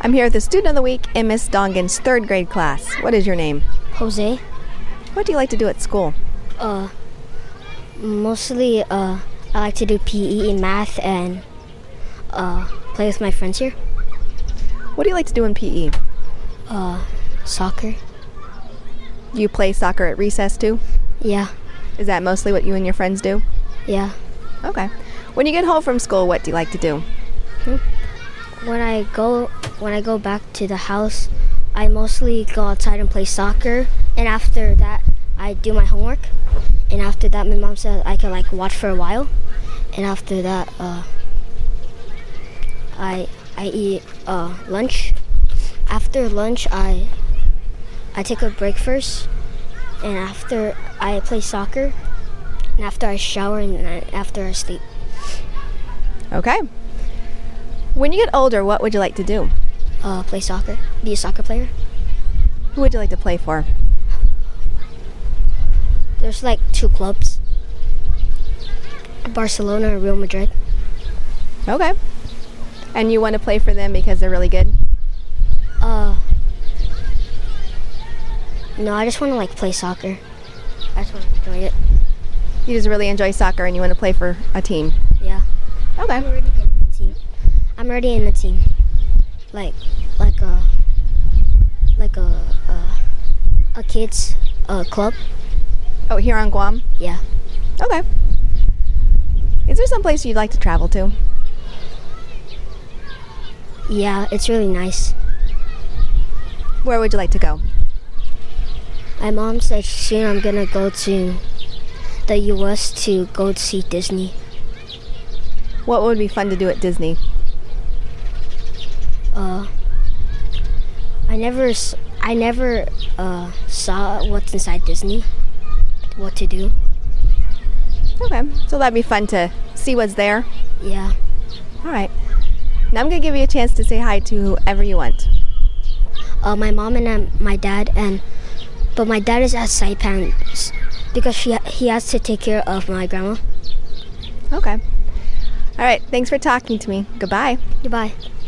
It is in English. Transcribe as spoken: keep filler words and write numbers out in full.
I'm here with the Student of the Week in Miss Dongan's third grade class. What is your name? Jose. What do you like to do at school? Uh, mostly, uh, I like to do P E and math and uh, play with my friends here. What do you like to do in P E? Uh, soccer. Do you play soccer at recess too? Yeah. Is that mostly what you and your friends do? Yeah. Okay. When you get home from school, what do you like to do? Hmm? When I go when I go back to the house, I mostly go outside and play soccer, and after that I do my homework, and after that my mom said I can like watch for a while, and after that uh, I I eat uh, lunch. After lunch I I take a break first, and after I play soccer, and after I shower, and after I sleep. Okay. When you get older, what would you like to do? Uh, play soccer. Be a soccer player. Who would you like to play for? There's like two clubs. Barcelona and Real Madrid. Okay. And you want to play for them because they're really good? Uh, no, I just want to like play soccer. I just want to enjoy it. You just really enjoy soccer and you want to play for a team? Yeah. Okay. I'm already in the team. I'm already in the team. Like, like a, like a, a, a kids uh, club. Oh, here on Guam? Yeah. Okay. Is there some place you'd like to travel to? Yeah, it's really nice. Where would you like to go? My mom said soon I'm gonna go to the U S to go see Disney. What would be fun to do at Disney? Uh, I never, s- I never uh, saw what's inside Disney. What to do? Okay, so that'd be fun to see what's there. Yeah. All right. Now I'm gonna give you a chance to say hi to whoever you want. Uh, my mom and uh, my dad, and but my dad is at Saipan s- because she he has to take care of my grandma. Okay. All right. Thanks for talking to me. Goodbye. Goodbye.